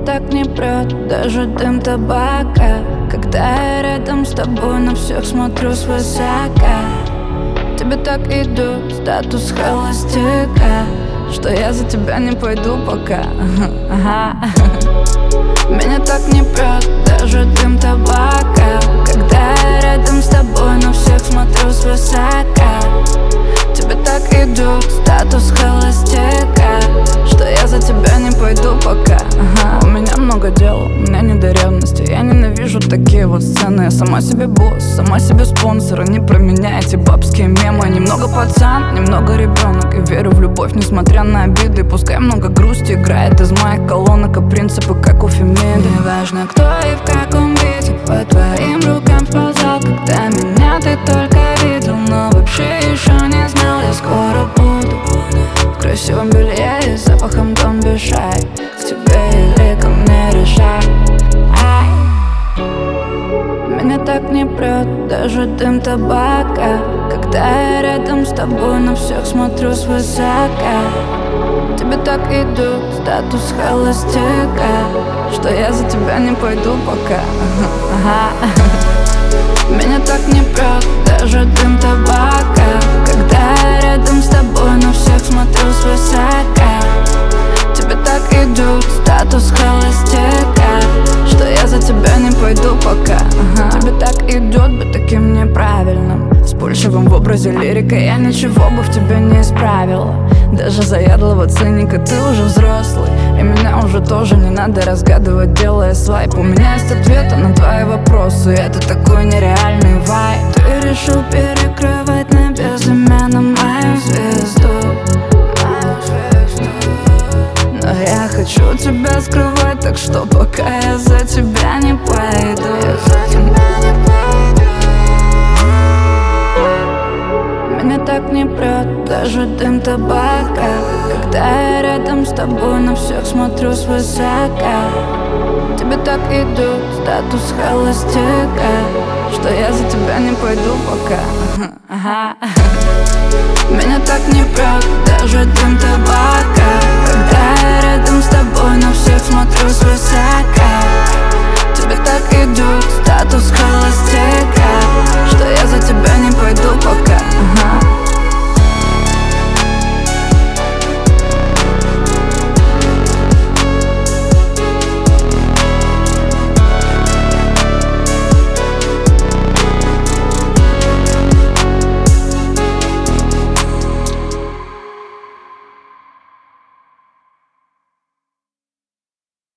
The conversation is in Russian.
так не прет даже дым табака, когда я рядом с тобой на всех смотрю свысока. Тебе так идет статус холостяка, что я за тебя не пойду пока. Меня так не прет даже дым табака, когда я рядом с тобой на всех смотрю свысока. Тебе так идет статус холостяка, что я за тебя не пойду пока. У меня много дел, у меня не до ревности. Я ненавижу такие вот сцены. Я сама себе босс, сама себе спонсор. Не про меня эти бабские мемы. Немного пацан, немного ребенок. И верю в любовь, несмотря на обиды. Пускай много грусти играет из моих колонок, а принципы как у Фемиды. Не важно кто и в каком виде по твоим рукам сползал, когда меня ты только видел, но вообще еще не знал. Я скоро буду в красивом белье и запахом Don't be shy. К тебе или ко мне решай. Меня так не прет даже дым табака, когда я рядом с тобой на всех смотрю свысока. Тебе так идет статус холостяка, что я за тебя не пойду пока. Меня так не прет даже дым табака, когда я рядом с тобой на всех смотрю свысока. Тебе так идет статус холостяка, что я за тебя не пойду пока. Тебе так идет быть таким неправильным, вспыльчивым в образе лирика. Я ничего бы в тебе не исправила. Даже заядлого циника ты уже взрослый, и меня уже тоже не надо разгадывать, делая свайп. У меня есть ответы на твои вопросы, это такой нереальный вайб. Ты решил перекрывать на безымянном мою звезду, но я хочу тебя скрывать, так что пока я за тебя не пойду. Меня так не прет даже дым табака, когда я рядом с тобой на всех смотрю свысока. Тебе так идет статус холостяка, что я за тебя не пойду пока. Меня так не прет даже дым табака,